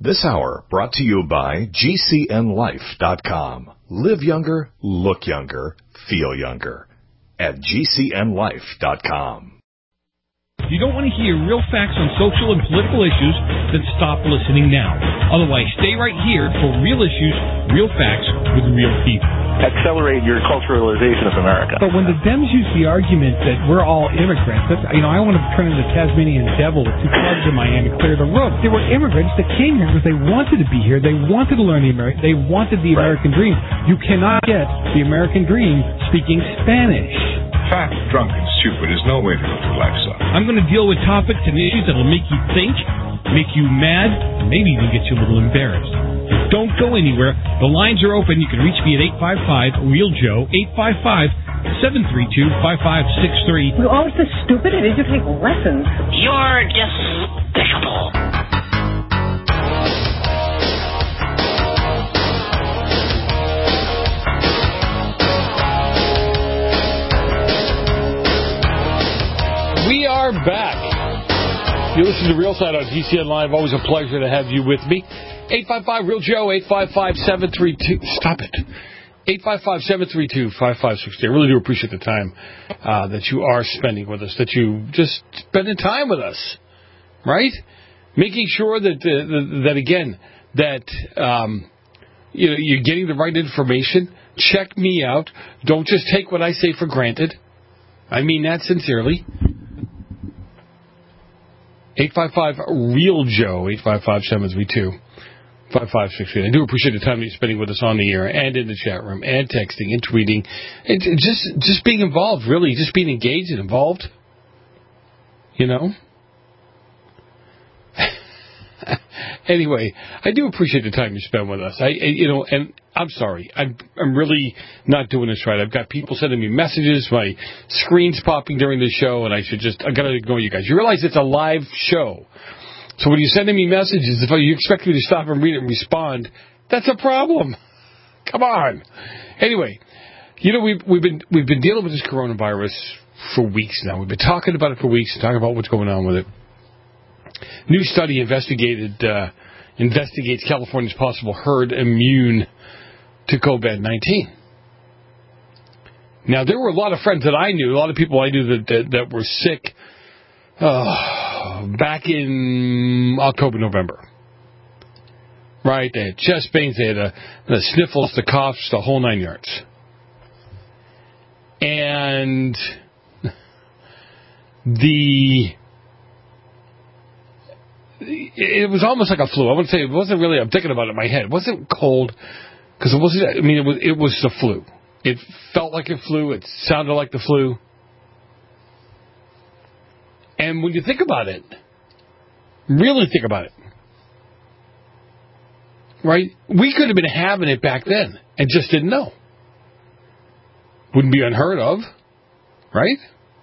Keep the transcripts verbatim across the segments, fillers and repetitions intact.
This hour brought to you by G C N life dot com. Live younger, look younger, feel younger. At G C N life dot com. If you don't want to hear real facts on social and political issues, then stop listening now. Otherwise, stay right here for real issues, real facts with real people. Accelerate your culturalization of America. But when the Dems use the argument that we're all immigrants, that's, you know, I want to turn into Tasmanian devil with two clubs in my hand and clear the road. They were immigrants that came here because they wanted to be here. They wanted to learn the American. They wanted the Right. American dream. You cannot get the American dream speaking Spanish. Fat, drunk, and stupid is no way to go through life, son. I'm going to deal with topics and issues that will make you think, make you mad, and maybe even get you a little embarrassed. Don't go anywhere. The lines are open. You can reach me at eight five five, REAL Joe, eight five five, seven three two, five five six three. You're always so stupid. I need to take lessons. You're despicable. We are back. You listen to Real Side on G C N Live. Always a pleasure to have you with me. eight five five, REAL Joe, eight five five, seven three two. Stop it. eight five five, seven three two, five five six three. I really do appreciate the time uh, that you are spending with us, that you just spending time with us, right? Making sure that, uh, that again, that um, you know, you're getting the right information. Check me out. Don't just take what I say for granted. I mean that sincerely. eight five five, REAL Joe, eight five five, seven three two, five five six three. I do appreciate the time that you're spending with us on the air and in the chat room and texting and tweeting. And just, just being involved, really. Just being engaged and involved. You know? Anyway, I do appreciate the time you spend with us. I, I you know, and I'm sorry. I'm, I'm really not doing this right. I've got people sending me messages. My screen's popping during the show, and I should just, I gotta ignore you guys. You realize it's a live show. So when you're sending me messages, if you expect me to stop and read it and respond, that's a problem. Come on. Anyway, you know, we've, we've been, we've been dealing with this coronavirus for weeks now. We've been talking about it for weeks, talking about what's going on with it. New study investigated uh, investigates California's possible herd immune to COVID nineteen. Now, there were a lot of friends that I knew, a lot of people I knew that that, that were sick uh, back in October, November. Right? They had chest pains, they had a, the sniffles, the coughs, the whole nine yards. And the... It was almost like a flu. I wouldn't say it wasn't really. I'm thinking about it in my head. It wasn't cold because it wasn't. I mean, it was. It was the flu. It felt like a flu. It sounded like the flu. And when you think about it, really think about it, right? We could have been having it back then and just didn't know. Wouldn't be unheard of, right?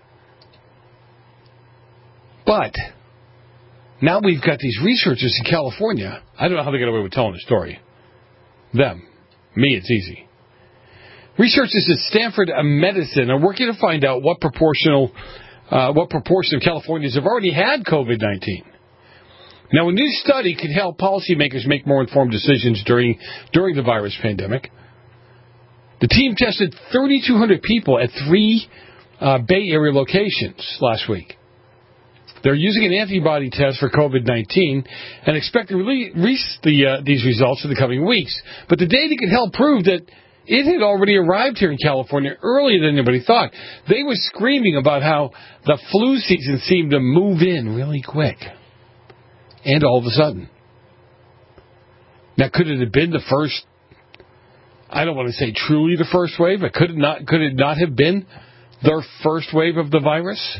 But now we've got these researchers in California. I don't know how they get away with telling the story. Them. Me, it's easy. Researchers at Stanford Medicine are working to find out what proportional, uh, what proportion of Californians have already had COVID nineteen. Now, a new study could help policymakers make more informed decisions during during the virus pandemic. The team tested thirty-two hundred people at three uh, Bay Area locations last week. They're using an antibody test for COVID nineteen and expect to release the, uh, these results in the coming weeks. But the data could help prove that it had already arrived here in California earlier than anybody thought. They were screaming about how the flu season seemed to move in really quick. And all of a sudden. Now, could it have been the first, I don't want to say truly the first wave, but could it not, could it not have been their first wave of the virus?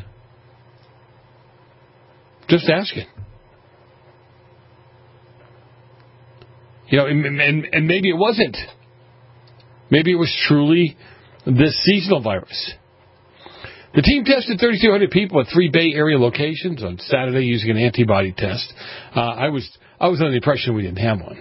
Just asking. You know, and, and, and maybe it wasn't. Maybe it was truly this seasonal virus. The team tested thirty-two hundred people at three Bay Area locations on Saturday using an antibody test. Uh, I was I was under the impression we didn't have one.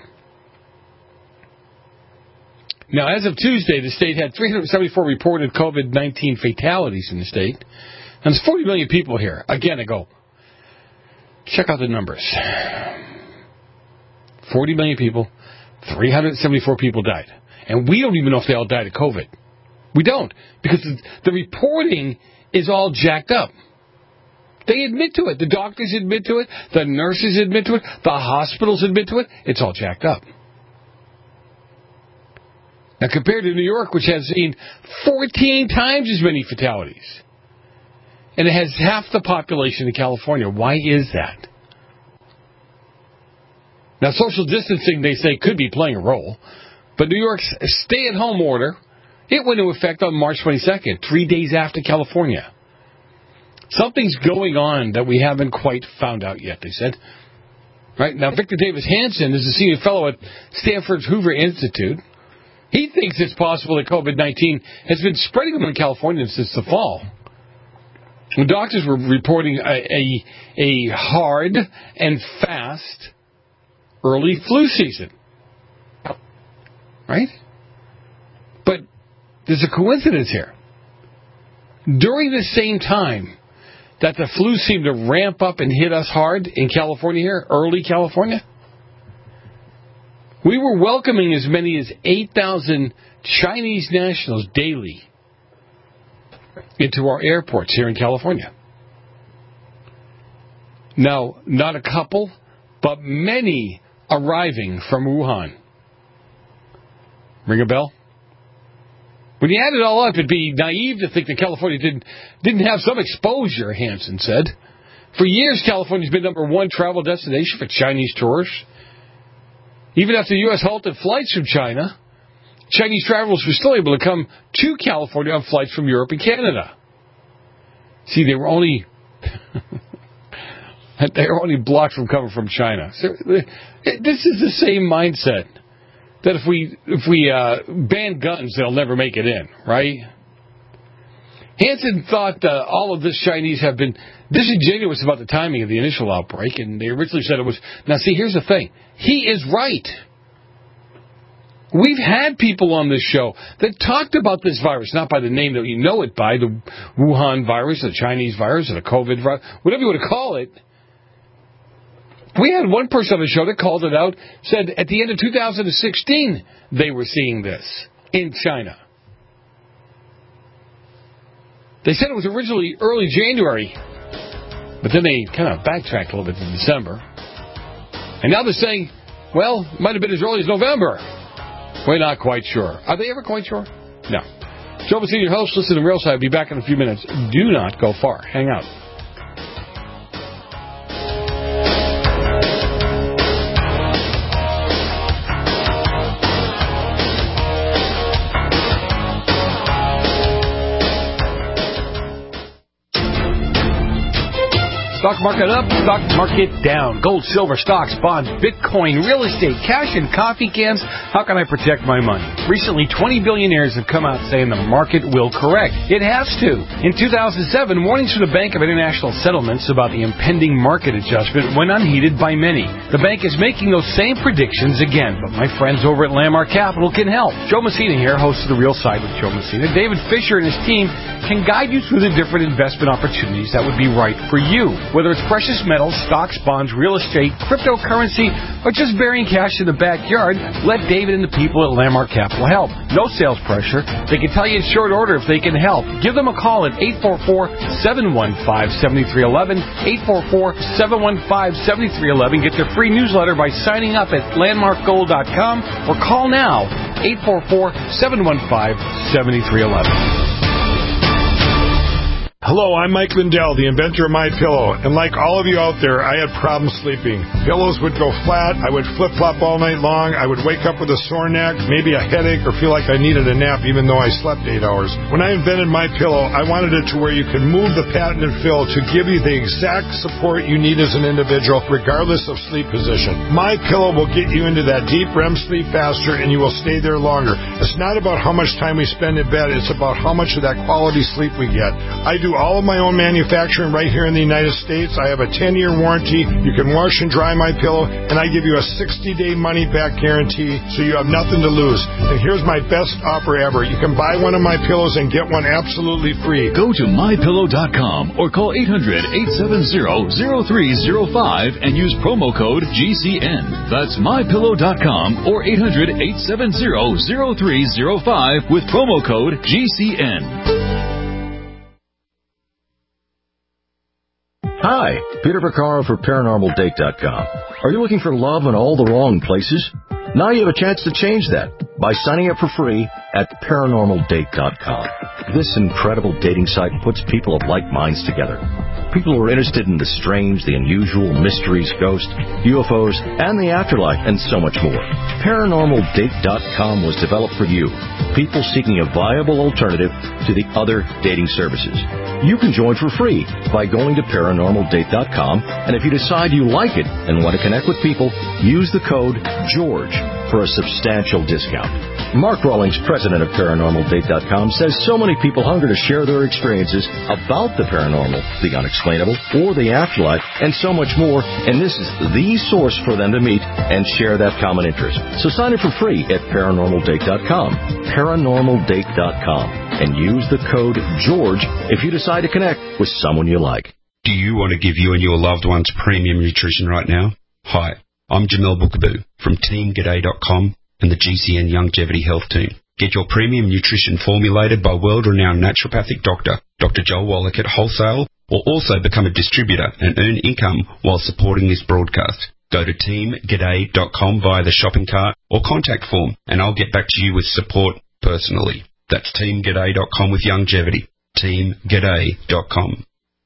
Now, as of Tuesday, the state had three hundred seventy-four reported COVID nineteen fatalities in the state. And there's forty million people here. Again, I go, check out the numbers. forty million people, three hundred seventy-four people died. And we don't even know if they all died of COVID. We don't, because the, the reporting is all jacked up. They admit to it. The doctors admit to it. The nurses admit to it. The hospitals admit to it. It's all jacked up. Now, compared to New York, which has seen fourteen times as many fatalities, and it has half the population of California, why is that? Now, social distancing, they say, could be playing a role, but New York's stay-at-home order, it went into effect on March twenty-second, three days after California. Something's going on that we haven't quite found out yet, they said. Right? Now, Victor Davis Hanson is a senior fellow at Stanford's Hoover Institute. He thinks it's possible that COVID nineteen has been spreading in California since the fall. When doctors were reporting a, a, a hard and fast early flu season. Right? But there's a coincidence here. During the same time that the flu seemed to ramp up and hit us hard in California here, early California, we were welcoming as many as eight thousand Chinese nationals daily into our airports here in California. Now, not a couple, but many arriving from Wuhan. Ring a bell? When you add it all up, it'd be naive to think that California didn't, didn't have some exposure, Hansen said. For years, California's been number one travel destination for Chinese tourists. Even after the U S halted flights from China, Chinese travelers were still able to come to California on flights from Europe and Canada. See, they were only they were only blocked from coming from China. So, this is the same mindset that if we if we uh, ban guns, they'll never make it in, right? Hansen thought uh, all of this Chinese have been disingenuous about the timing of the initial outbreak, and they originally said it was... Now, see, here's the thing. He is right. We've had people on this show that talked about this virus, not by the name that you know it by, the Wuhan virus, the Chinese virus, or the COVID virus, whatever you want to call it. We had one person on the show that called it out, said at the end of two thousand sixteen they were seeing this in China. They said it was originally early January, but then they kind of backtracked a little bit to December. And now they're saying, well, it might have been as early as November. We're not quite sure. Are they ever quite sure? No. Joe Messina, your host, listen to Real Side. I'll be back in a few minutes. Do not go far. Hang out. Stock market up, stock market down. Gold, silver, stocks, bonds, Bitcoin, real estate, cash, and coffee cans. How can I protect my money? Recently, twenty billionaires have come out saying the market will correct. It has to. In two thousand seven, warnings from the Bank of International Settlements about the impending market adjustment went unheeded by many. The bank is making those same predictions again, but my friends over at Landmark Capital can help. Joe Messina here, host of The Real Side with Joe Messina. David Fisher and his team can guide you through the different investment opportunities that would be right for you. Whether it's precious metals, stocks, bonds, real estate, cryptocurrency, or just burying cash in the backyard, let David and the people at Landmark Capital help. No sales pressure. They can tell you in short order if they can help. Give them a call at eight four four, seven one five, seven three one one, eight four four, seven one five, seven three one one. Get their free newsletter by signing up at landmark gold dot com or call now, eight four four, seven one five, seven three one one. Hello, I'm Mike Lindell, the inventor of MyPillow, and like all of you out there, I had problems sleeping. Pillows would go flat, I would flip-flop all night long, I would wake up with a sore neck, maybe a headache, or feel like I needed a nap even though I slept eight hours. When I invented MyPillow, I wanted it to where you could move the patented fill to give you the exact support you need as an individual, regardless of sleep position. MyPillow will get you into that deep R E M sleep faster, and you will stay there longer. It's not about how much time we spend in bed, it's about how much of that quality sleep we get. I do all of my own manufacturing right here in the United States. I have a ten-year warranty. You can wash and dry my pillow, and I give you a sixty-day money-back guarantee, so you have nothing to lose. And here's my best offer ever. You can buy one of my pillows and get one absolutely free. Go to my pillow dot com or call eight hundred, eight seven zero, zero three zero five and use promo code G C N. That's my pillow dot com or eight hundred, eight seven zero, zero three zero five with promo code G C N. Hi, Peter Vaccaro for paranormal date dot com. Are you looking for love in all the wrong places? Now you have a chance to change that by signing up for free at paranormal date dot com. This incredible dating site puts people of like minds together. People who are interested in the strange, the unusual, mysteries, ghosts, U F Os, and the afterlife, and so much more. paranormal date dot com was developed for you, people seeking a viable alternative to the other dating services. You can join for free by going to paranormal date dot com, and if you decide you like it and want to connect with people, use the code GEORGE for a substantial discount. Mark Rawlings, president of paranormal date dot com, says so many people hunger to share their experiences about the paranormal, the unexplainable, or the afterlife, and so much more, and this is the source for them to meet and share that common interest. So sign up for free at paranormal date dot com, paranormal date dot com, and use the code GEORGE if you decide to connect with someone you like. Do you want to give you and your loved ones premium nutrition right now? Hi, I'm Jamel Bookaboo from team g'day dot com and the G C N Longevity Health Team. Get your premium nutrition formulated by world-renowned naturopathic doctor, Doctor Joel Wallach at Wholesale, or also become a distributor and earn income while supporting this broadcast. Go to team g'day dot com via the shopping cart or contact form, and I'll get back to you with support personally. That's team g'day dot com with Longevity. team g'day dot com.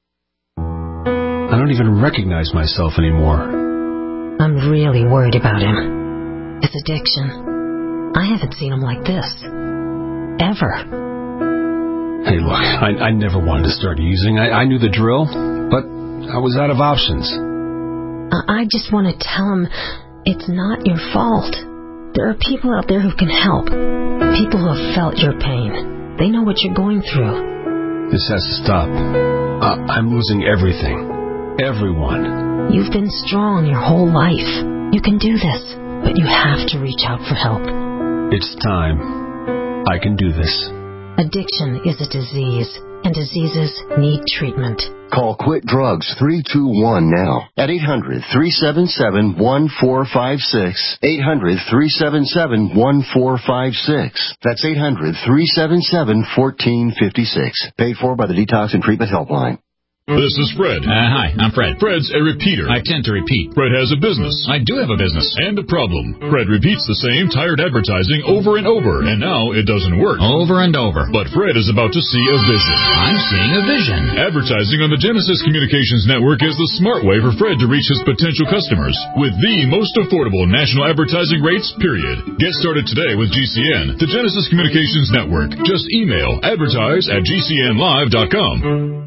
I don't even recognize myself anymore. I'm really worried about him. His addiction. I haven't seen him like this. Ever. Hey, look, I, I never wanted to start using. I, I knew the drill, but I was out of options. I, I just want to tell him it's not your fault. There are people out there who can help. People who have felt your pain. They know what you're going through. This has to stop. Uh, I'm losing everything. Everyone. You've been strong your whole life. You can do this, but you have to reach out for help. It's time. I can do this. Addiction is a disease, and diseases need treatment. Call Quit Drugs three two one now at eight hundred, three seven seven, one four five six. eight hundred, three seven seven, one four five six. That's eight hundred, three seven seven, one four five six. Paid for by the Detox and Treatment Helpline. This is Fred. Uh, hi, I'm Fred. Fred's a repeater. I tend to repeat. Fred has a business. I do have a business. And a problem. Fred repeats the same tired advertising over and over, and now it doesn't work. Over and over. But Fred is about to see a vision. I'm seeing a vision. Advertising on the Genesis Communications Network is the smart way for Fred to reach his potential customers with the most affordable national advertising rates, period. Get started today with G C N, the Genesis Communications Network. Just email advertise at G C N live dot com.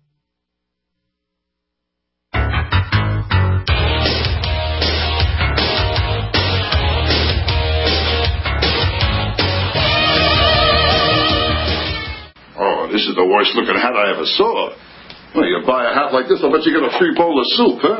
This is the worst looking hat I ever saw. Well, you buy a hat like this, I'll bet you get a free bowl of soup, huh?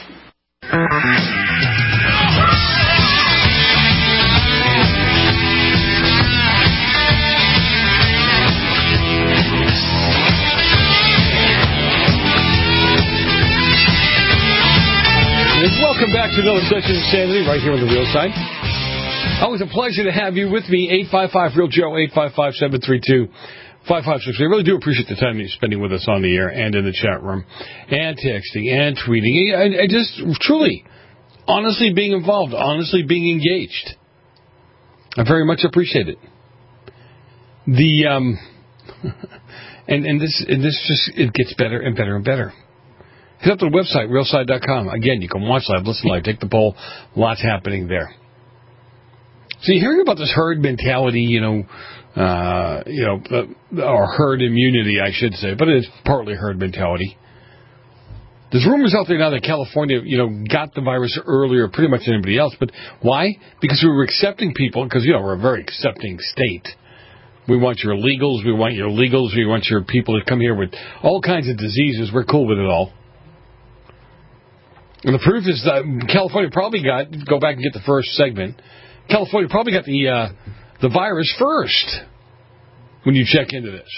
Welcome back to another session of Insanity right here on the Real Side. Always a pleasure to have you with me. eight five five real Joe, eight five five, seven three two, five five six three. I really do appreciate the time you're spending with us on the air and in the chat room and texting and tweeting. I, I just truly, honestly being involved, honestly being engaged. I very much appreciate it. The um, and and this and this just it gets better and better and better. Hit up the website real side dot com. Again, you can watch live, listen live, take the poll. Lots happening there. So you're hearing about this herd mentality, you know, uh, you know, uh, or herd immunity, I should say, but it's partly herd mentality. There's rumors out there now that California, you know, got the virus earlier, pretty much than anybody else. But why? Because we were accepting people, because, you know, we're a very accepting state. We want your illegals. We want your legals. We want your people to come here with all kinds of diseases. We're cool with it all. And the proof is that California probably got, go back and get the first segment, California probably got the uh, the virus first when you check into this.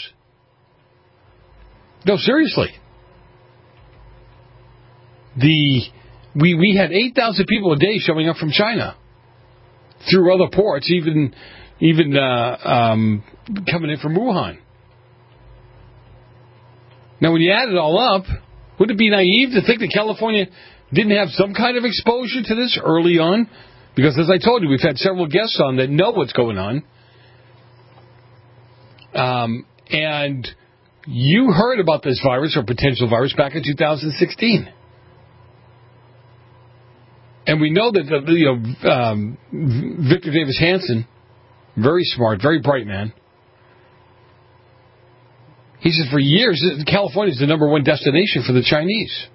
No, seriously. The we we had eight thousand people a day showing up from China through other ports, even even uh, um, coming in from Wuhan. Now, when you add it all up, would it be naive to think that California didn't have some kind of exposure to this early on? Because, as I told you, we've had several guests on that know what's going on. Um, and you heard about this virus or potential virus back in two thousand sixteen. And we know that, the, you know, um, Victor Davis Hanson, very smart, very bright man, he says for years, California is the number one destination for the Chinese.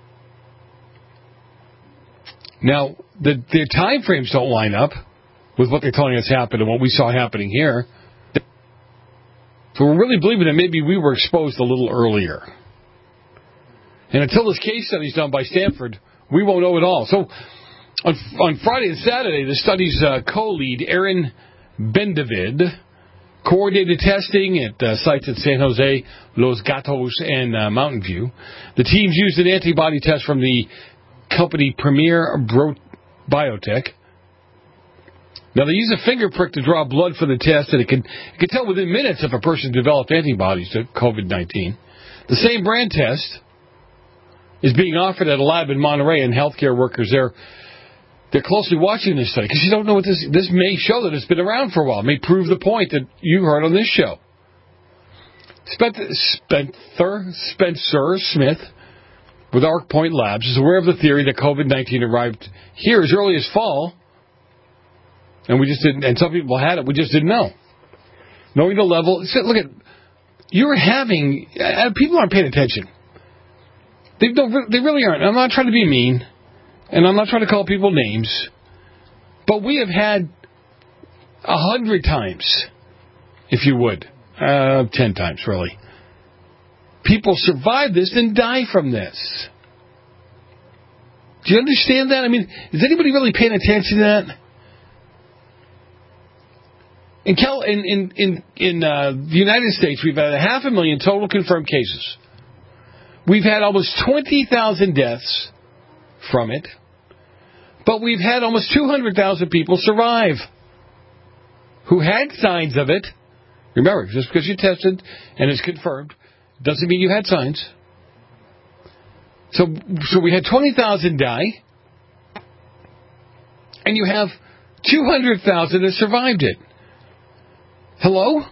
Now, the, their time frames don't line up with what they're telling us happened and what we saw happening here. So we're really believing that maybe we were exposed a little earlier. And until this case study is done by Stanford, we won't know it all. So on, on Friday and Saturday, the study's uh, co-lead, Aaron Bendavid, coordinated testing at uh, sites at San Jose, Los Gatos, and uh, Mountain View. The teams used an antibody test from the company Premier Bro- Biotech. Now, they use a finger prick to draw blood for the test, and it can, it can tell within minutes if a person developed antibodies to COVID nineteen. The same brand test is being offered at a lab in Monterey, and healthcare workers there, they're closely watching this study, because you don't know what this, this may show that it's been around for a while. It may prove the point that you heard on this show. Spencer, Spencer, Spencer Smith with Arc Point Labs is aware of the theory that COVID nineteen arrived here as early as fall, and we just didn't. And some people had it, we just didn't know. Knowing the level, look at you're having uh, people aren't paying attention. They don't. They really aren't. I'm not trying to be mean, and I'm not trying to call people names, but we have had a hundred times, if you would, uh, ten times really. People survive this and die from this. Do you understand that? I mean, is anybody really paying attention to that? In Cal- in in in, in uh, the United States, we've had a half a million total confirmed cases. We've had almost twenty thousand deaths from it, but we've had almost two hundred thousand people survive who had signs of it. Remember, just because you tested and it's confirmed doesn't mean you had signs. So, so we had twenty thousand die, and you have two hundred thousand that survived it. Hello?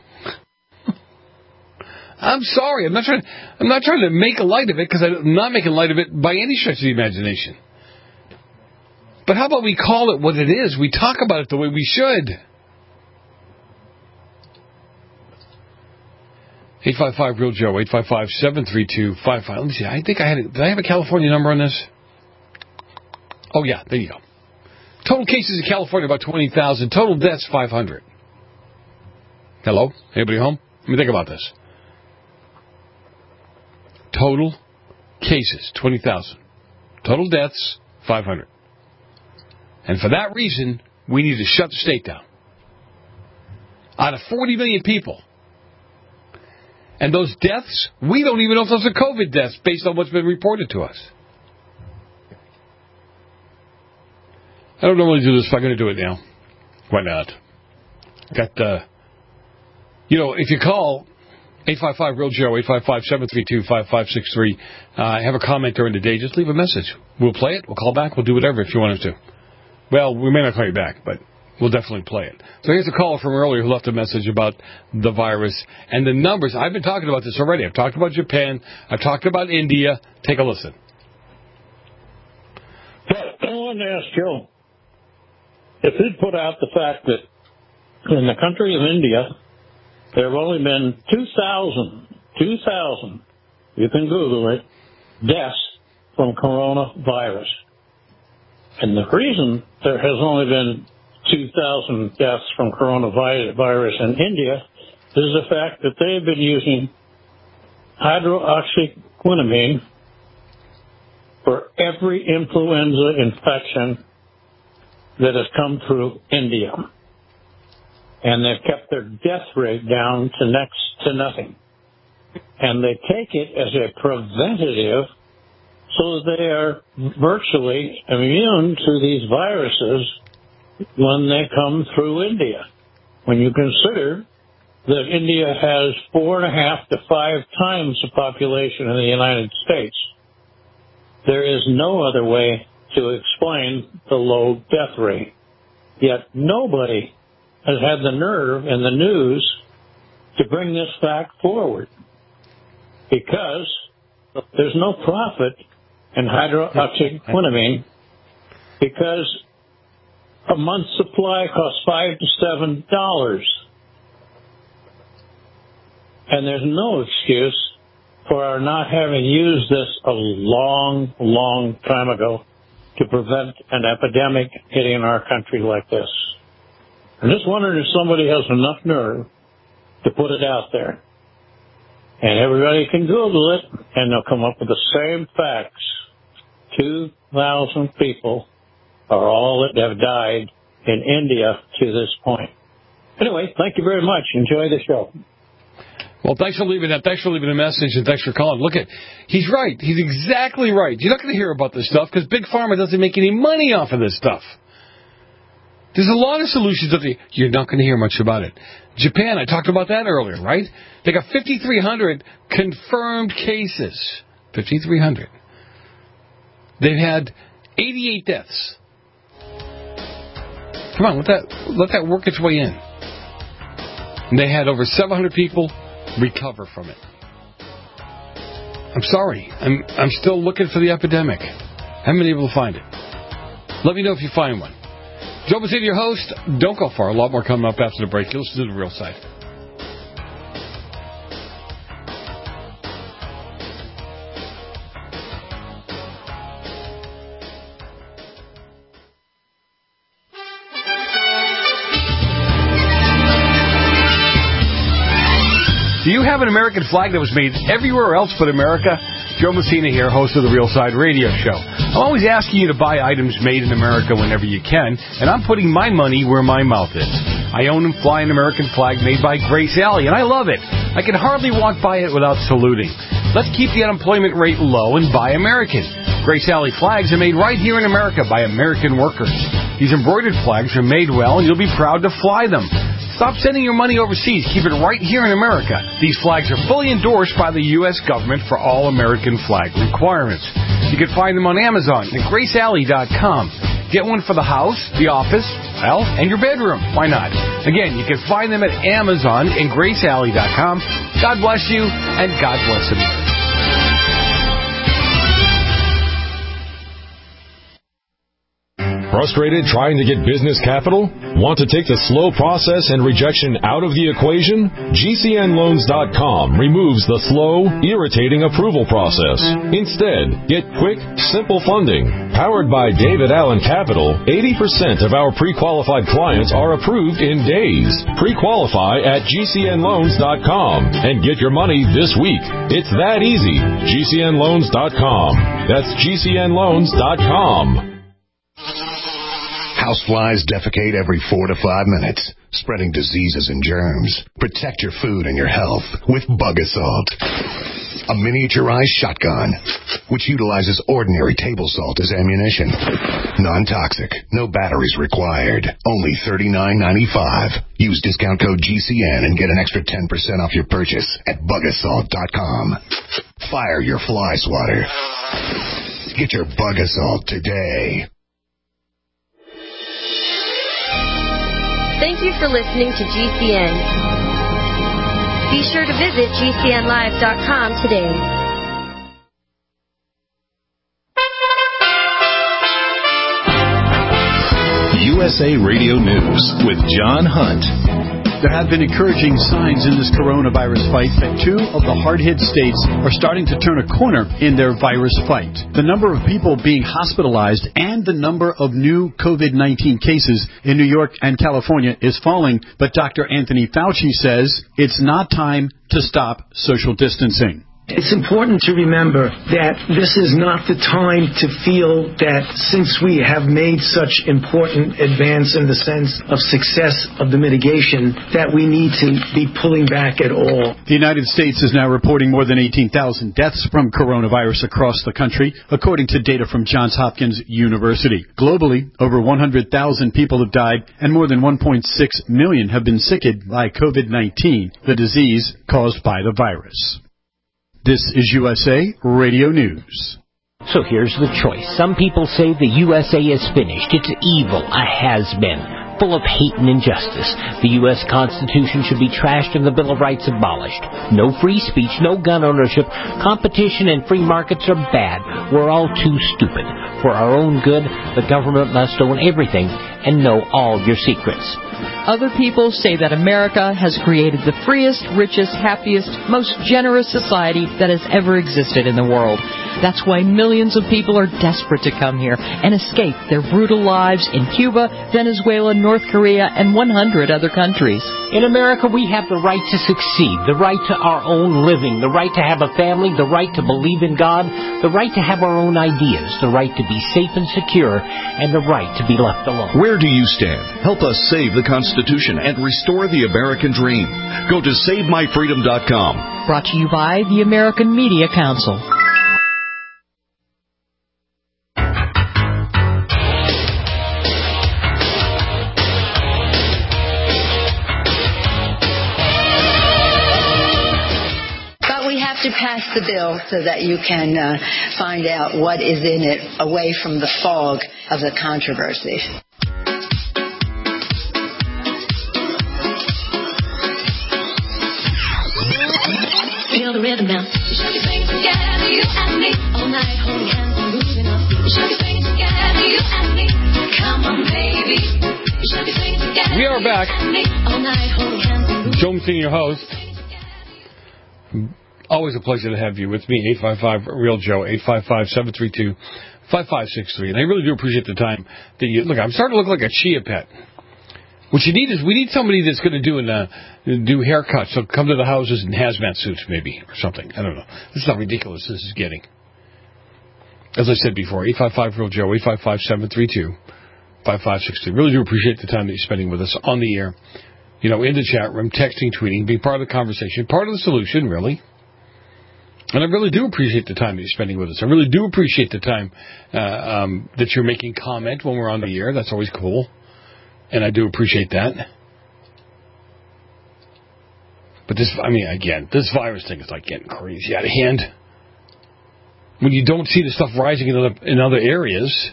I'm sorry. I'm not trying. I'm not trying to make a light of it, because I'm not making light of it by any stretch of the imagination. But how about we call it what it is? We talk about it the way we should. eight five five real Joe, eight five five, seven three two, five five. Let me see. I think I had. A, did I have a California number on this? Oh yeah, there you go. Total cases in California about twenty thousand. Total deaths five hundred. Hello, anybody home? Let me think about this. Total cases twenty thousand. Total deaths five hundred. And for that reason, we need to shut the state down. Out of forty million people. And those deaths, we don't even know if those are COVID deaths based on what's been reported to us. I don't normally do this, but I'm going to do it now. Why not? Got, uh, you know, if you call eight five five real Joe, eight five five, seven three two, five five six three, uh, have a comment during the day, just leave a message. We'll play it, we'll call back, we'll do whatever if you want us to. Well, we may not call you back, but we'll definitely play it. So here's a caller from earlier who left a message about the virus and the numbers. I've been talking about this already. I've talked about Japan. I've talked about India. Take a listen. I wanted to ask Joe if he'd put out the fact that in the country of India, there have only been two thousand, two thousand, you can Google it, deaths from coronavirus. And the reason there has only been two thousand deaths from coronavirus in India is the fact that they've been using hydroxyquinamide for every influenza infection that has come through India. And they've kept their death rate down to next to nothing. And they take it as a preventative so that they are virtually immune to these viruses when they come through India. When you consider that India has four and a half to five times the population of the United States, there is no other way to explain the low death rate. Yet nobody has had the nerve in the news to bring this fact forward, because there's no profit in hydroxyquinamide, because a month's supply costs five to seven dollars, and there's no excuse for our not having used this a long, long time ago to prevent an epidemic hitting our country like this. I'm just wondering if somebody has enough nerve to put it out there. And everybody can Google it, and they'll come up with the same facts. two thousand people are all that have died in India to this point. Anyway, thank you very much. Enjoy the show. Well, thanks for leaving that. Thanks for leaving a message, and thanks for calling. Look at, he's right. He's exactly right. You're not going to hear about this stuff because Big Pharma doesn't make any money off of this stuff. There's a lot of solutions that you're not going to hear much about it. Japan, I talked about that earlier, right? They got fifty-three hundred confirmed cases. fifty-three hundred. They've had eighty-eight deaths. Come on, let that let that work its way in. And they had over seven hundred people recover from it. I'm sorry. I'm I'm still looking for the epidemic. Haven't been able to find it. Let me know if you find one. Joe Mazzini, your host. Don't go far. A lot more coming up after the break. You'll listen to The Real Side. Do you have an American flag that was made everywhere else but America? Joe Messina here, host of the Real Side Radio Show. I'm always asking you to buy items made in America whenever you can, and I'm putting my money where my mouth is. I own and fly an American flag made by Grace Alley, and I love it. I can hardly walk by it without saluting. Let's keep the unemployment rate low and buy American. Grace Alley flags are made right here in America by American workers. These embroidered flags are made well, and you'll be proud to fly them. Stop sending your money overseas. Keep it right here in America. These flags are fully endorsed by the U S government for all American flag requirements. You can find them on Amazon at grace alley dot com. Get one for the house, the office, well, and your bedroom. Why not? Again, you can find them at Amazon and grace alley dot com. God bless you, and God bless America. Frustrated trying to get business capital? Want to take the slow process and rejection out of the equation? G C N loans dot com removes the slow, irritating approval process. Instead, get quick, simple funding. Powered by David Allen Capital, eighty percent of our pre-qualified clients are approved in days. Pre-qualify at G C N loans dot com and get your money this week. It's that easy. G C N loans dot com. That's G C N loans dot com. Houseflies defecate every four to five minutes, spreading diseases and germs. Protect your food and your health with Bug Assault, a miniaturized shotgun which utilizes ordinary table salt as ammunition. Non-toxic, no batteries required. Only thirty-nine ninety-five. Use discount code G C N and get an extra ten percent off your purchase at bug assault dot com. Fire your fly swatter. Get your Bug Assault today. Thank you for listening to G C N. Be sure to visit G C N live dot com today. U S A Radio News with John Hunt. There have been encouraging signs in this coronavirus fight that two of the hard-hit states are starting to turn a corner in their virus fight. The number of people being hospitalized and the number of new COVID nineteen cases in New York and California is falling, but Doctor Anthony Fauci says it's not time to stop social distancing. It's important to remember that this is not the time to feel that since we have made such important advance in the sense of success of the mitigation, that we need to be pulling back at all. The United States is now reporting more than eighteen thousand deaths from coronavirus across the country, according to data from Johns Hopkins University. Globally, over one hundred thousand people have died and more than one point six million have been sickened by COVID nineteen, the disease caused by the virus. This is U S A Radio News. So here's the choice. Some people say the U S A is finished. It's evil, a has-been, full of hate and injustice. The U S Constitution should be trashed and the Bill of Rights abolished. No free speech, no gun ownership. Competition and free markets are bad. We're all too stupid. For our own good, the government must own everything and know all your secrets. Other people say that America has created the freest, richest, happiest, most generous society that has ever existed in the world. That's why millions of people are desperate to come here and escape their brutal lives in Cuba, Venezuela, North Korea, and one hundred other countries. In America, we have the right to succeed, the right to our own living, the right to have a family, the right to believe in God, the right to have our own ideas, the right to be safe and secure, and the right to be left alone. Where do you stand? Help us save the Constitution and restore the American dream. Go to save my freedom dot com. Brought to you by the American Media Council. To pass the bill so that you can uh, find out what is in it away from the fog of the controversy. Feel the rhythm now. We should be singing together, you and me, all night, holding hands and moving up. We should be singing together, you and me. Come on, baby. We should be singing together. We are back. All night, holding hands and moving up. Joe Messina, your host. Always a pleasure to have you with me, eight five five real Joe, eight five five, seven three two, five five six three. And I really do appreciate the time that you... Look, I'm starting to look like a chia pet. What you need is, we need somebody that's going to do an, uh, do haircuts. So come to the houses in hazmat suits, maybe, or something. I don't know. This is how ridiculous this is getting. As I said before, eight five five real Joe, eight five five, seven three two, five five six three. Really do appreciate the time that you're spending with us on the air. You know, in the chat room, texting, tweeting, being part of the conversation, part of the solution, really. And I really do appreciate the time that you're spending with us. I really do appreciate the time uh, um, that you're making comment when we're on the air. That's always cool. And I do appreciate that. But this, I mean, again, this virus thing is like getting crazy out of hand. When you don't see the stuff rising in other, in other areas,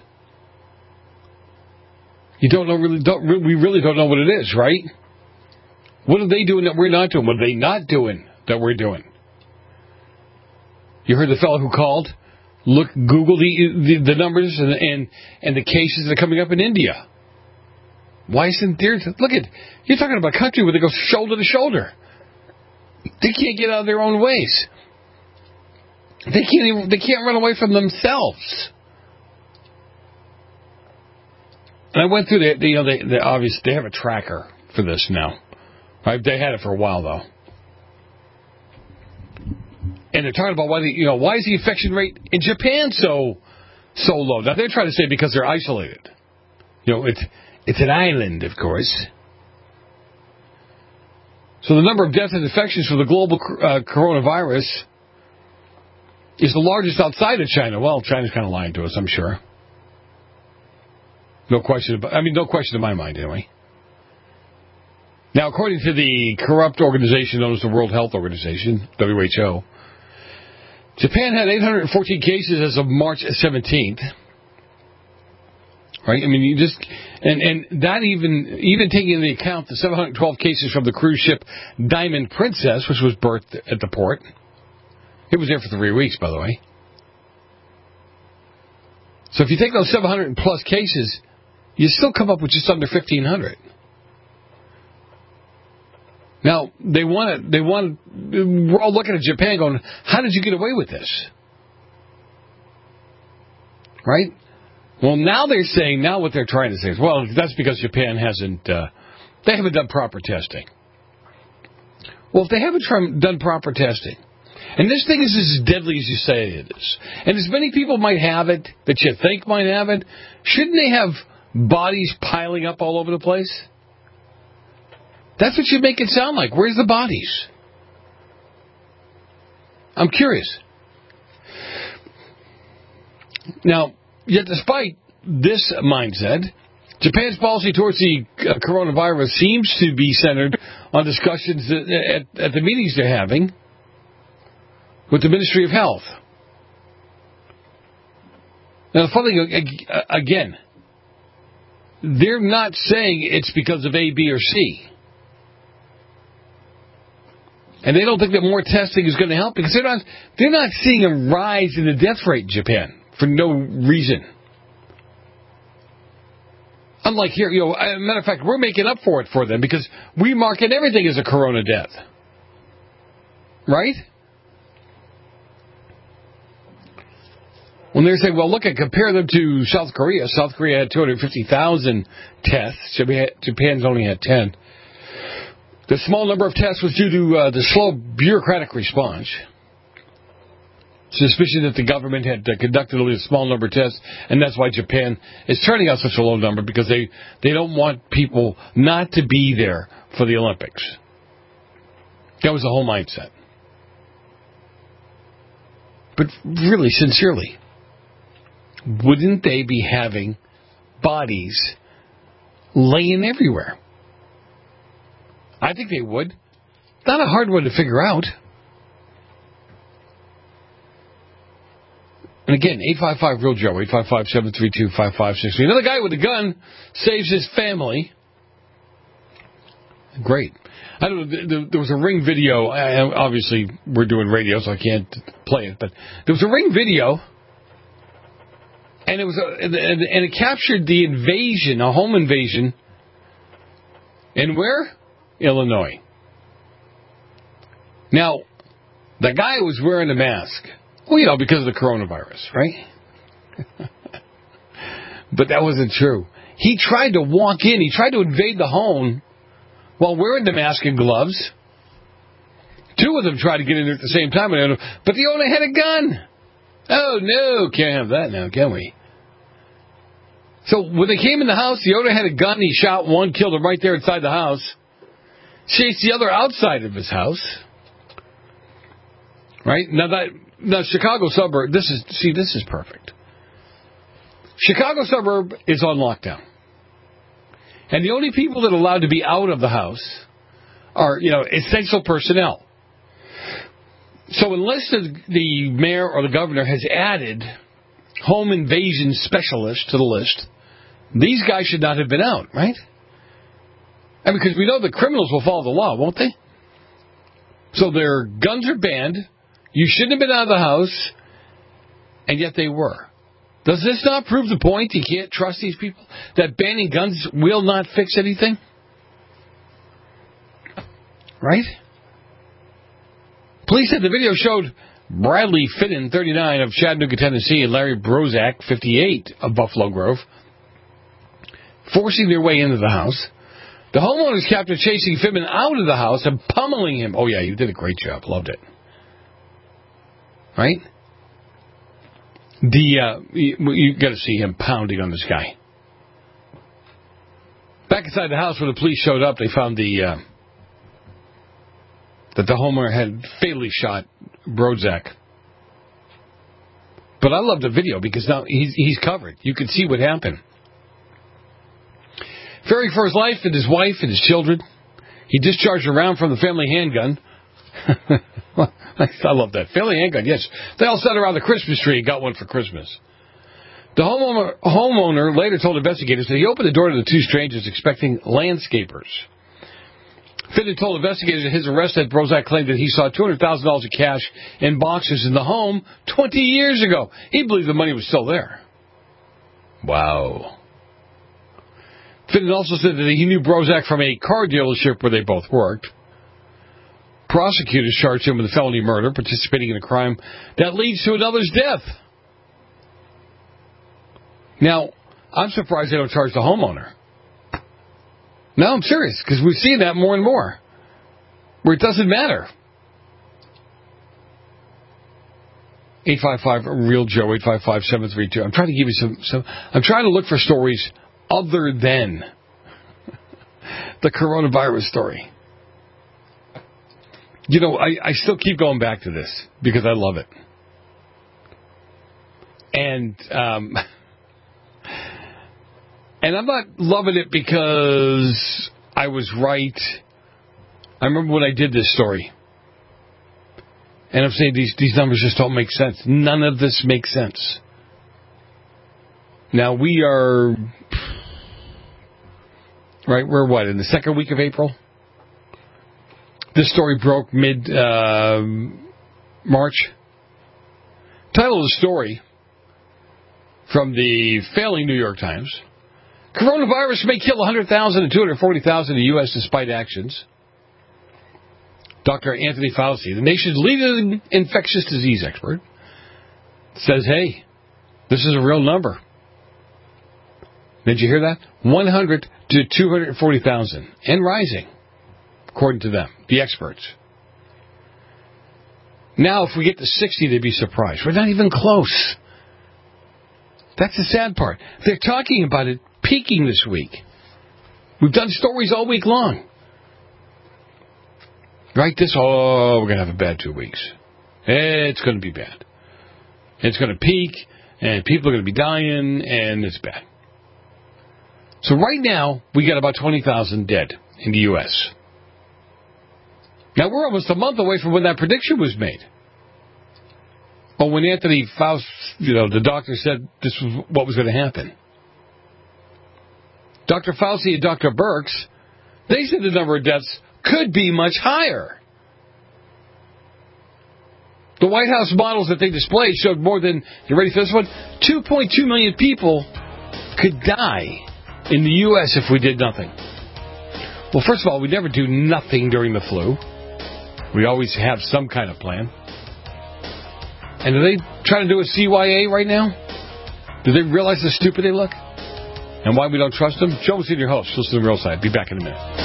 you don't know really, don't, we really don't know what it is, right? What are they doing that we're not doing? What are they not doing that we're doing? You heard the fellow who called? Look, Google the the, the numbers and, and and the cases that are coming up in India. Why isn't there... Look at... You're talking about a country where they go shoulder to shoulder. They can't get out of their own ways. They can't even... They can't run away from themselves. And I went through the... the you know, they, they obviously... They have a tracker for this now. Right? They had it for a while, though. And they're talking about why the, you know, why is the infection rate in Japan so so low? Now they're trying to say because they're isolated. You know, it's it's an island, of course. So the number of deaths and infections for the global uh, coronavirus is the largest outside of China. Well, China's kind of lying to us, I'm sure. No question about. I mean, no question in my mind, anyway. Now, according to the corrupt organization known as the World Health Organization, W H O. Japan had eight hundred fourteen cases as of March seventeenth. Right? I mean, you just... And, and that even even taking into account the seven hundred twelve cases from the cruise ship Diamond Princess, which was berthed at the port. It was there for three weeks, by the way. So if you take those seven hundred plus cases, you still come up with just under fifteen hundred. Now, they want to, they want to, we're all looking at Japan going, how did you get away with this? Right? Well, now they're saying, now what they're trying to say is, well, that's because Japan hasn't, uh, they haven't done proper testing. Well, if they haven't tr- done proper testing, and this thing is as deadly as you say it is, and as many people might have it that you think might have it, shouldn't they have bodies piling up all over the place? That's what you make it sound like. Where's the bodies? I'm curious. Now, yet despite this mindset, Japan's policy towards the uh, coronavirus seems to be centered on discussions at, at the meetings they're having with the Ministry of Health. Now, the funny thing, again, they're not saying it's because of A, B, or C. And they don't think that more testing is going to help because they're not, they're not seeing a rise in the death rate in Japan for no reason. Unlike here, you know, as a matter of fact, we're making up for it for them because we market everything as a corona death. Right? When they're saying, well, look, at compare them to South Korea. South Korea had two hundred fifty thousand tests. Japan's only had ten. The small number of tests was due to uh, the slow bureaucratic response. Suspicion that the government had uh, conducted only a small number of tests, and that's why Japan is turning out such a low number, because they, they don't want people not to be there for the Olympics. That was the whole mindset. But really, sincerely, wouldn't they be having bodies laying everywhere? I think they would. Not a hard one to figure out. And again, eight five five real Joe, eight five five, seven three two, five five six three. Another guy with a gun saves his family. Great. I don't know, there was a Ring video. Obviously, we're doing radio, so I can't play it. But there was a Ring video, and it was a, and it captured the invasion, a home invasion. And where? Illinois. Now, the guy was wearing a mask. Well, you know, because of the coronavirus, right? But that wasn't true. He tried to walk in. He tried to invade the home while wearing the mask and gloves. Two of them tried to get in there at the same time, but the owner had a gun. Oh, no, can't have that now, can we? So when they came in the house, the owner had a gun. He shot one, killed him right there inside the house. Chased the other outside of his house. Right? Now, that, now Chicago suburb, this is, see, this is perfect. Chicago suburb is on lockdown. And the only people that are allowed to be out of the house are, you know, essential personnel. So unless the, the mayor or the governor has added home invasion specialists to the list, these guys should not have been out, right? I mean, because we know the criminals will follow the law, won't they? So their guns are banned. You shouldn't have been out of the house, and yet they were. Does this not prove the point? You can't trust these people? That banning guns will not fix anything? Right? Police said the video showed Bradley Finnan, thirty-nine, of Chattanooga, Tennessee, and Larry Brozak, fifty-eight, of Buffalo Grove, forcing their way into the house. The homeowners captured chasing Finnan out of the house and pummeling him. Oh, yeah, you did a great job. Loved it. Right? The uh, you, you got to see him pounding on this guy. Back inside the house, when the police showed up, they found the uh, that the homeowner had fatally shot Brozak. But I love the video because now he's he's covered. You can see what happened. Fearing for his life and his wife and his children, he discharged a round from the family handgun. I love that. Family handgun, yes. They all sat around the Christmas tree and got one for Christmas. The homeowner, homeowner later told investigators that he opened the door to the two strangers expecting landscapers. Finnan told investigators that his arrest at Brozak claimed that he saw two hundred thousand dollars of cash in boxes in the home twenty years ago. He believed the money was still there. Wow. Finnan also said that he knew Brozak from a car dealership where they both worked. Prosecutors charged him with felony murder, participating in a crime that leads to another's death. Now, I'm surprised they don't charge the homeowner. No, I'm serious, because we've seen that more and more, where it doesn't matter. eight five five real Joe, eight five five, seven three two. I'm trying to give you some, some... I'm trying to look for stories other than the coronavirus story. You know, I, I still keep going back to this because I love it. And, um... And I'm not loving it because I was right. I remember when I did this story. And I'm saying these, these numbers just don't make sense. None of this makes sense. Now, we are... Right, we're what, in the second week of April? This story broke mid-March. Uh, Title of the story from the failing New York Times: Coronavirus may kill one hundred thousand and two hundred forty thousand in the U S despite actions. Doctor Anthony Fauci, the nation's leading infectious disease expert, says, hey, this is a real number. Did you hear that? one hundred to two hundred forty thousand and rising, according to them, the experts. Now, if we get to sixty, they'd be surprised. We're not even close. That's the sad part. They're talking about it peaking this week. We've done stories all week long. Right? This, oh, we're going to have a bad two weeks. It's going to be bad. It's going to peak, and people are going to be dying, and it's bad. So right now, we got about twenty thousand dead in the U S Now, we're almost a month away from when that prediction was made. But when Anthony Fauci, you know, the doctor said this was what was going to happen. Doctor Fauci and Doctor Birx, they said the number of deaths could be much higher. The White House models that they displayed showed more than, you ready for this one? two point two million people could die in the U S if we did nothing. Well, first of all, we never do nothing during the flu. We always have some kind of plan. And are they trying to do a C Y A right now? Do they realize how stupid they look? And why we don't trust them? Joe was in your host. Listen to the Real Side. Be back in a minute.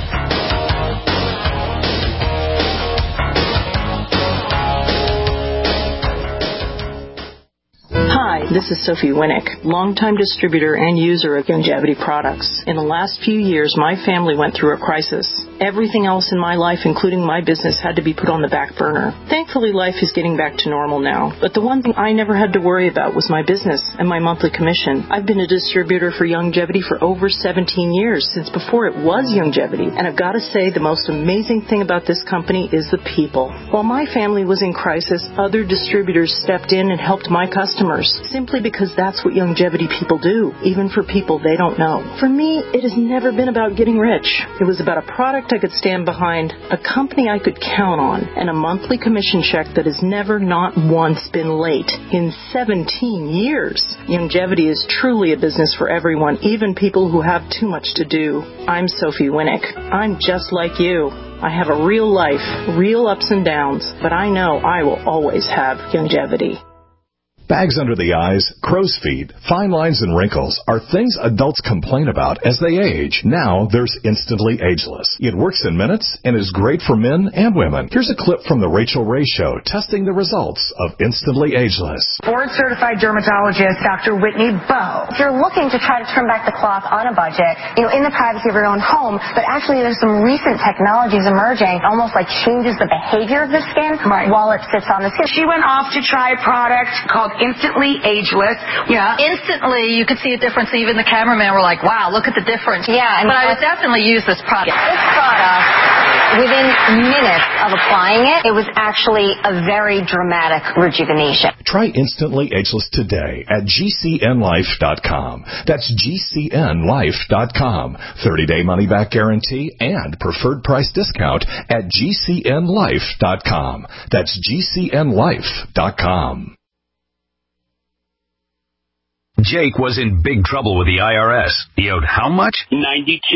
Hi, this is Sophie Winnick, longtime distributor and user of Youngevity products. In the last few years, my family went through a crisis. Everything else in my life, including my business, had to be put on the back burner. Thankfully, life is getting back to normal now. But the one thing I never had to worry about was my business and my monthly commission. I've been a distributor for Youngevity for over seventeen years, since before it was Youngevity. And I've got to say, the most amazing thing about this company is the people. While my family was in crisis, other distributors stepped in and helped my customers, simply because that's what Youngevity people do, even for people they don't know. For me, it has never been about getting rich. It was about a product I could stand behind, a company I could count on, and a monthly commission check that has never, not once, been late in seventeen years. Youngevity is truly a business for everyone, even people who have too much to do. I'm Sophie Winnick. I'm just like you. I have a real life, real ups and downs, but I know I will always have Youngevity. Bags under the eyes, crow's feet, fine lines, and wrinkles are things adults complain about as they age. Now there's Instantly Ageless. It works in minutes and is great for men and women. Here's a clip from The Rachel Ray Show testing the results of Instantly Ageless. Board-certified dermatologist Doctor Whitney Bowe. If you're looking to try to turn back the clock on a budget, you know, in the privacy of your own home, but actually there's some recent technologies emerging, almost like changes the behavior of the skin right. while it sits on the skin. She went off to try a product called Instantly Ageless. Yeah. Instantly, you could see a difference. Even the cameraman were like, wow, look at the difference. Yeah. And but I would definitely use this product. This product, within minutes of applying it, it was actually a very dramatic rejuvenation. Try Instantly Ageless today at G C N life dot com. That's G C N life dot com. thirty-day money-back guarantee and preferred price discount at G C N life dot com. That's G C N life dot com. Jake was in big trouble with the I R S. He owed how much? ninety-two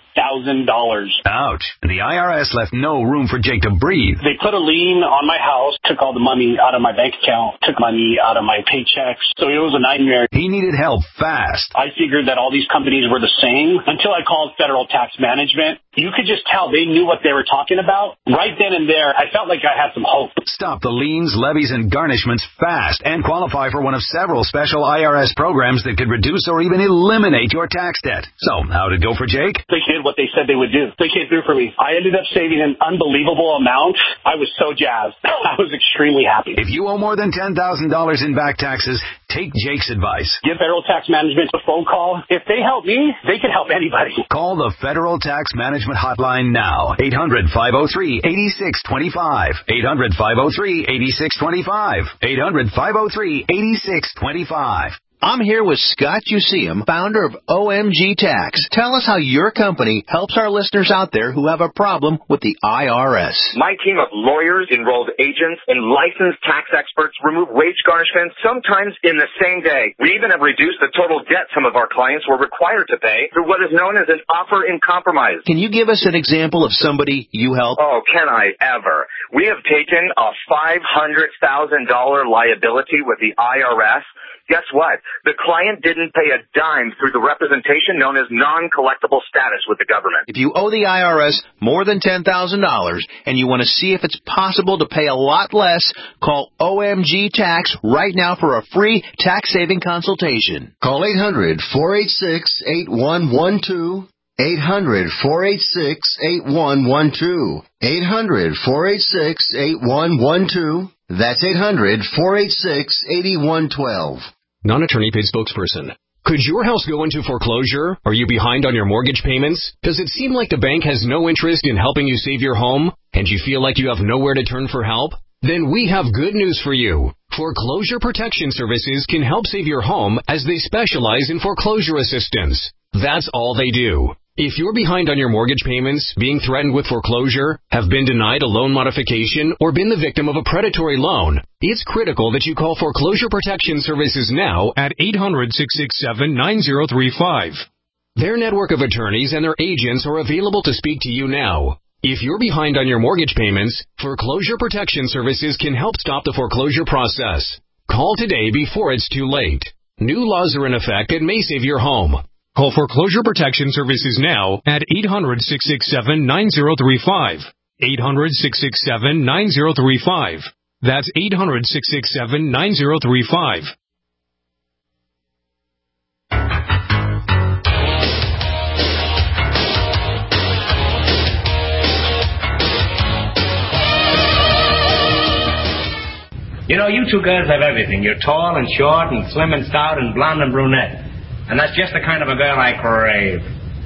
thousand dollars. Ouch. The I R S left no room for Jake to breathe. They put a lien on my house, took all the money out of my bank account, took money out of my paychecks. So it was a nightmare. He needed help fast. I figured that all these companies were the same until I called Federal Tax Management. You could just tell they knew what they were talking about. Right then and there, I felt like I had some hope. Stop the liens, levies, and garnishments fast and qualify for one of several special I R S programs that could reduce or even eliminate your tax debt. So, how'd it go for Jake? They did what they said they would do. They came through for me. I ended up saving an unbelievable amount. I was so jazzed. I was extremely happy. If you owe more than ten thousand dollars in back taxes, take Jake's advice. Give Federal Tax Management a phone call. If they help me, they can help anybody. Call the Federal Tax Management Hotline now. eight hundred, five oh three, eight six two five. eight hundred, five oh three, eight six two five. eight hundred, five oh three, eight six two five. I'm here with Scott Useum, founder of O M G Tax. Tell us how your company helps our listeners out there who have a problem with the I R S. My team of lawyers, enrolled agents, and licensed tax experts remove wage garnishments sometimes in the same day. We even have reduced the total debt some of our clients were required to pay through what is known as an offer in compromise. Can you give us an example of somebody you help? Oh, can I ever? We have taken a five hundred thousand dollars liability with the I R S. Guess what? The client didn't pay a dime through the representation known as non-collectible status with the government. If you owe the I R S more than ten thousand dollars and you want to see if it's possible to pay a lot less, call O M G Tax right now for a free tax-saving consultation. Call eight hundred, four eight six, eight one one two. eight hundred, four eight six, eight one one two. eight hundred, four eight six, eight one one two. That's eight hundred, four eight six, eight one one two. Non-attorney paid spokesperson. Could your house go into foreclosure? Are you behind on your mortgage payments? Does it seem like the bank has no interest in helping you save your home, and you feel like you have nowhere to turn for help? Then we have good news for you. Foreclosure Protection Services can help save your home as they specialize in foreclosure assistance. That's all they do. If you're behind on your mortgage payments, being threatened with foreclosure, have been denied a loan modification, or been the victim of a predatory loan, it's critical that you call Foreclosure Protection Services now at eight hundred, six six seven, nine zero three five. Their network of attorneys and their agents are available to speak to you now. If you're behind on your mortgage payments, Foreclosure Protection Services can help stop the foreclosure process. Call today before it's too late. New laws are in effect that may save your home. Call Foreclosure Protection Services now at eight hundred, six six seven, nine zero three five. eight hundred, six six seven, nine zero three five. That's eight hundred, six six seven, nine zero three five. You know, you two girls have everything. You're tall and short and slim and stout and blonde and brunette. And that's just the kind of a girl I crave.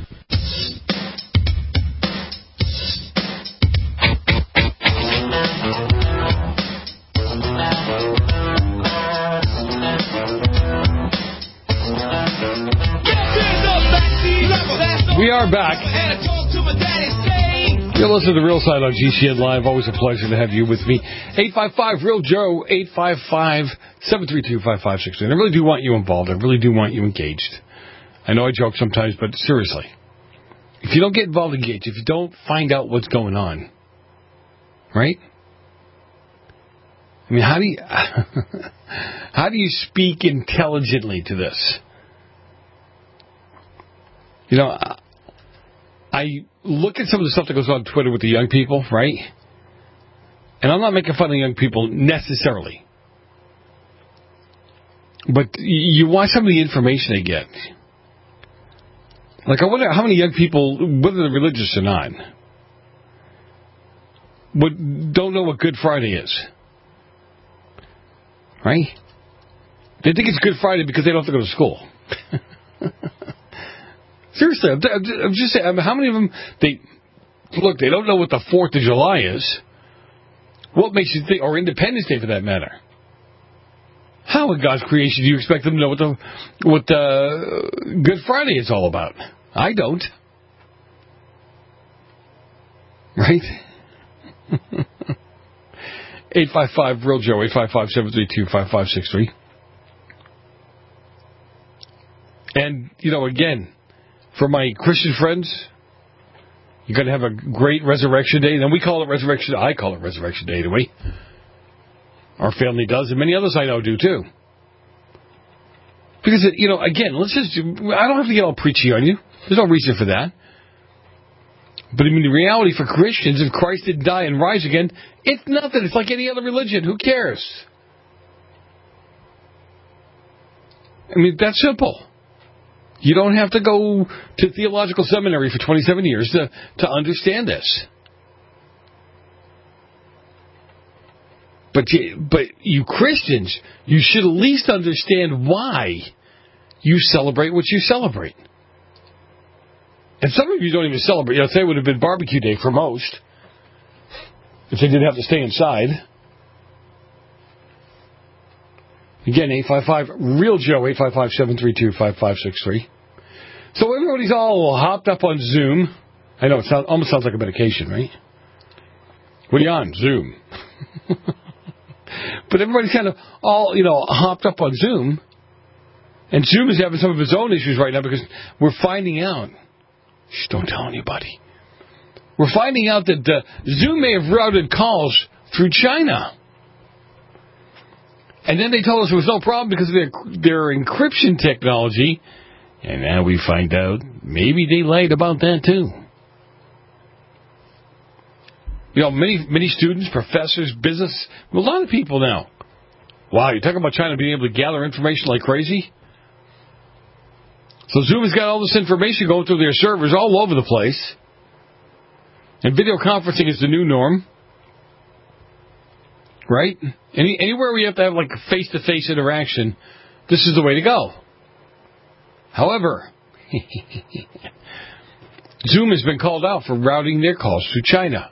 We are back. You're listening to The Real Side on G C N Live. Always a pleasure to have you with me. eight five five, real Joe, eight five five, seven three two, five five six three. And I really do want you involved. I really do want you engaged. I know I joke sometimes, but seriously. If you don't get involved, engaged, if you don't find out what's going on, right? I mean, how do you, how do you speak intelligently to this? You know, I look at some of the stuff that goes on Twitter with the young people, right? And I'm not making fun of young people necessarily. But you watch some of the information they get. Like, I wonder how many young people, whether they're religious or not, would, don't know what Good Friday is. Right? They think it's Good Friday because they don't have to go to school. Seriously, I'm, I'm just saying, I mean, how many of them, they, look, they don't know what the fourth of July is. What makes you think, or Independence Day for that matter? How in God's creation do you expect them to know what the, what the Good Friday is all about? I don't. Right? eight five five, real Joe, eight five five, seven three two, five five six three. And, you know, again, for my Christian friends, You're going to have a great Resurrection Day. And we call it Resurrection. I call it Resurrection Day anyway. Our family does, and many others I know do too. Because, you know, again, let's just, I don't have to get all preachy on you. There's no reason for that. But I mean, the reality for Christians, if Christ didn't die and rise again, it's nothing. It's like any other religion. Who cares? I mean, that's simple. You don't have to go to theological seminary for twenty-seven years to, to understand this. But you, but you Christians, you should at least understand why you celebrate what you celebrate. And some of you don't even celebrate. You know, today would have been barbecue day for most, if they didn't have to stay inside. Again, eight five five, real Joe, eight five five, seven three two, five five six three. So everybody's all hopped up on Zoom. I know, it sound, almost sounds like a medication, right? What are you on? Zoom. But everybody's kind of all, you know, hopped up on Zoom. And Zoom is having some of its own issues right now because we're finding out. Shh, don't tell anybody. We're finding out that uh, Zoom may have routed calls through China. And then they told us there was no problem because of their, their encryption technology. And now we find out maybe they lied about that too. You know, many many students, professors, business, a lot of people now. Wow, you're talking about China being able to gather information like crazy? So Zoom has got all this information going through their servers all over the place. And video conferencing is the new norm. Right? Any, anywhere we have to have like a face-to-face interaction, this is the way to go. However, Zoom has been called out for routing their calls to China.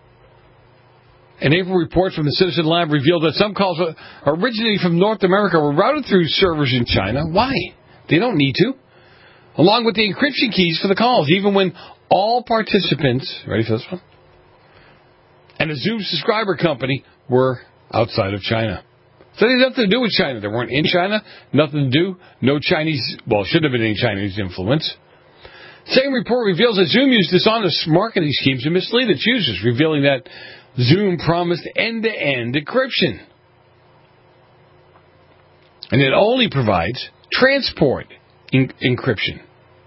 An April report from the Citizen Lab revealed that some calls originating from North America were routed through servers in China. Why? They don't need to. Along with the encryption keys for the calls, even when all participants, ready for this one? And a Zoom subscriber company were outside of China. So they had nothing to do with China. They weren't in China, nothing to do, no Chinese, well, should have been any Chinese influence. Same report reveals that Zoom used dishonest marketing schemes to mislead its users, revealing that Zoom promised end-to-end encryption. And it only provides transport en- encryption,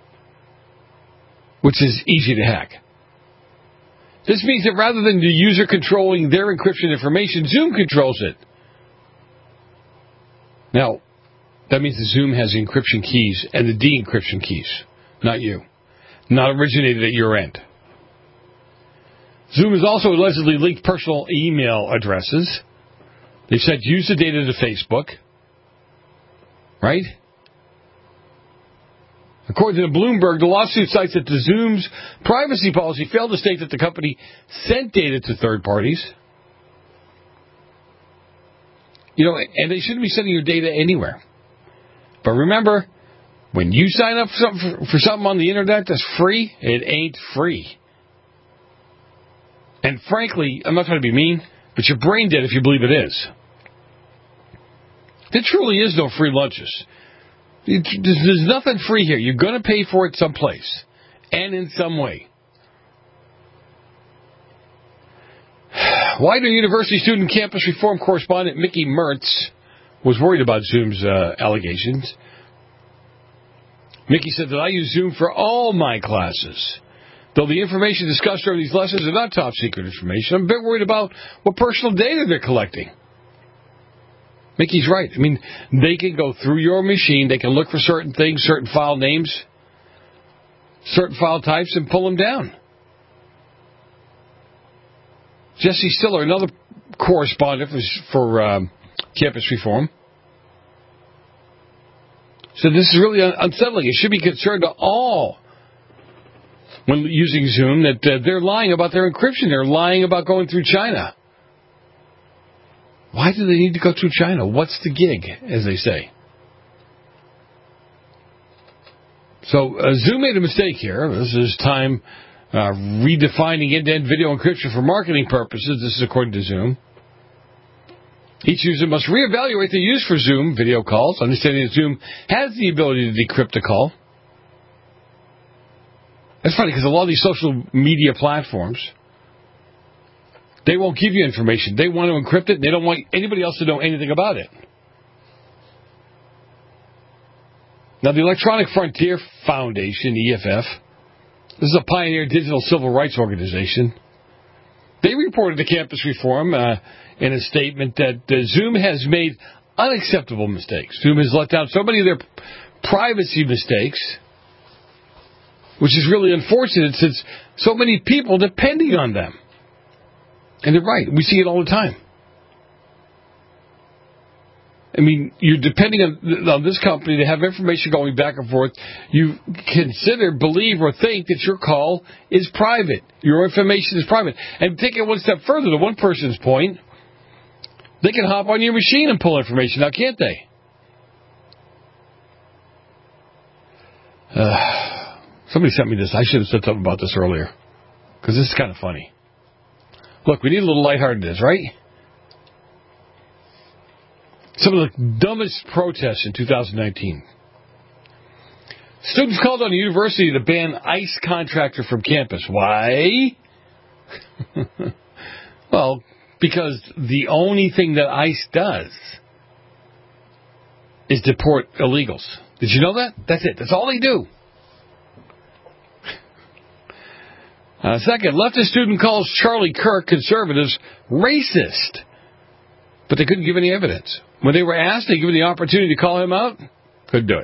which is easy to hack. This means that rather than the user controlling their encryption information, Zoom controls it. Now, that means that Zoom has the encryption keys and the de-encryption keys, not you. Not originated at your end. Zoom has also allegedly leaked personal email addresses. They've said use the data to Facebook. Right? According to Bloomberg, the lawsuit cites that the Zoom's privacy policy failed to state that the company sent data to third parties. You know, and they shouldn't be sending your data anywhere. But remember, when you sign up for something, for something on the internet that's free, it ain't free. And frankly, I'm not trying to be mean, but you're brain dead if you believe it is. There truly is no free lunches. There's nothing free here. You're going to pay for it someplace and in some way. Widener University student campus reform correspondent Mickey Mertz was worried about Zoom's uh, allegations. Mickey said that I use Zoom for all my classes. Though the information discussed during these lessons are not top secret information, I'm a bit worried about what personal data they're collecting. Mickey's right. I mean, they can go through your machine, they can look for certain things, certain file names, certain file types, and pull them down. Jesse Stiller, another correspondent for, for um, Campus Reform, said this is really un- unsettling. It should be concerned to all when using Zoom that uh, they're lying about their encryption. They're lying about going through China. Why do they need to go through China? What's the gig, as they say? So uh, Zoom made a mistake here. This is time uh, redefining end-to-end video encryption for marketing purposes. This is according to Zoom. Each user must reevaluate the use for Zoom video calls, understanding that Zoom has the ability to decrypt a call. That's funny because a lot of these social media platforms, they won't give you information. They want to encrypt it. They don't want anybody else to know anything about it. Now, the Electronic Frontier Foundation, E F F, this is a pioneer digital civil rights organization. They reported to Campus Reform uh, in a statement that uh, Zoom has made unacceptable mistakes. Zoom has let down so many of their privacy mistakes, which is really unfortunate since so many people depending on them. And they're right. We see it all the time. I mean, you're depending on, on this company to have information going back and forth. You consider, believe, or think that your call is private. Your information is private. And take it one step further, to one person's point, they can hop on your machine and pull information now, can't they? Uh, somebody sent me this. I should have said something about this earlier, because this is kind of funny. Look, we need a little lightheartedness, right? Some of the dumbest protests in two thousand nineteen. Students called on a university to ban ICE contractor from campus. Why? Well, because the only thing that ICE does is deport illegals. Did you know that? That's it. That's all they do. Uh, second, leftist student calls Charlie Kirk conservatives racist, but they couldn't give any evidence. When they were asked, they given the opportunity to call him out, couldn't do it.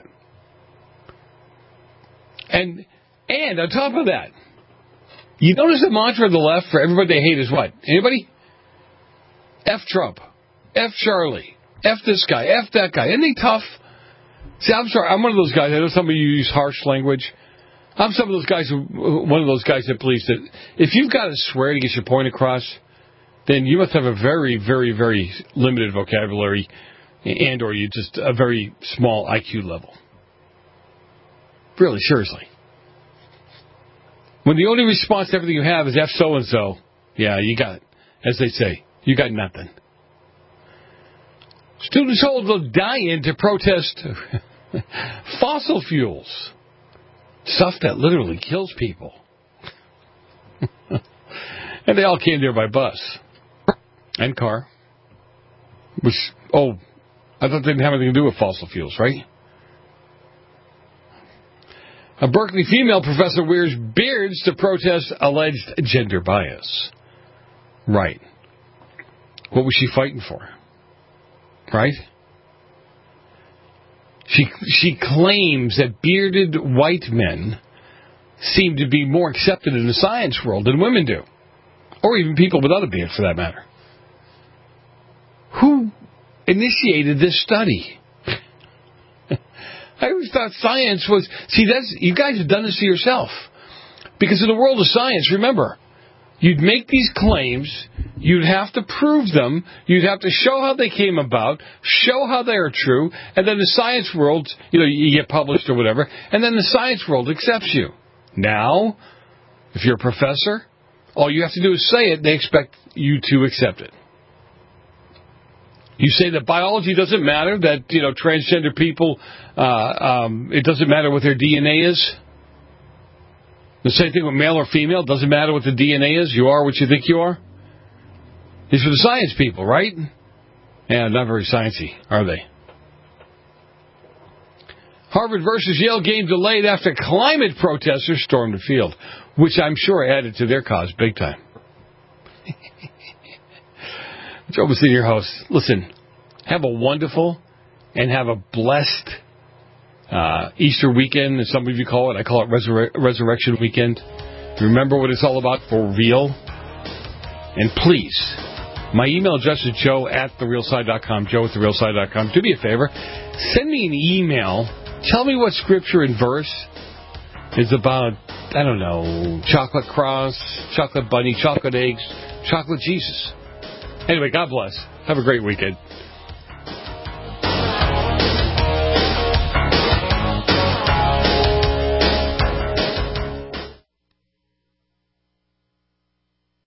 And and on top of that, you notice the mantra of the left for everybody they hate is what? Anybody? F Trump, F Charlie, F this guy, F that guy. Isn't he tough? See, I'm sorry, I'm one of those guys. I know some of you use harsh language. I'm some of those guys, who, one of those guys that believes that if you've got to swear to get your point across, then you must have a very, very, very limited vocabulary and or you just a very small I Q level. Really, seriously. When the only response to everything you have is F so-and-so, yeah, you got, as they say, you got nothing. Students hold the die-in to protest fossil fuels. Stuff that literally kills people. And they all came there by bus. And car. Which, oh, I thought they didn't have anything to do with fossil fuels, right? A Berkeley female professor wears beards to protest alleged gender bias. Right. What was she fighting for? Right? She she claims that bearded white men seem to be more accepted in the science world than women do. Or even people without a beard, for that matter. Who initiated this study? I always thought science was... See, that's you guys have done this to yourself. Because in the world of science, remember, you'd make these claims, you'd have to prove them, you'd have to show how they came about, show how they are true, and then the science world, you know, you get published or whatever, and then the science world accepts you. Now, if you're a professor, all you have to do is say it, they expect you to accept it. You say that biology doesn't matter, that, you know, transgender people, uh, um, it doesn't matter what their D N A is. The same thing with male or female, doesn't matter what the D N A is, you are what you think you are. These are the science people, right? Yeah, not very sciencey, are they? Harvard versus Yale game delayed after climate protesters stormed the field, which I'm sure added to their cause big time. Joe was in your house. Listen, have a wonderful and have a blessed uh, Easter weekend, as some of you call it. I call it Resur- Resurrection Weekend. Remember what it's all about for real. And please, my email address is joe at the real side dot com, joe at the real side dot com. Do me a favor, send me an email. Tell me what scripture and verse is about, I don't know, chocolate cross, chocolate bunny, chocolate eggs, chocolate Jesus. Anyway, God bless. Have a great weekend.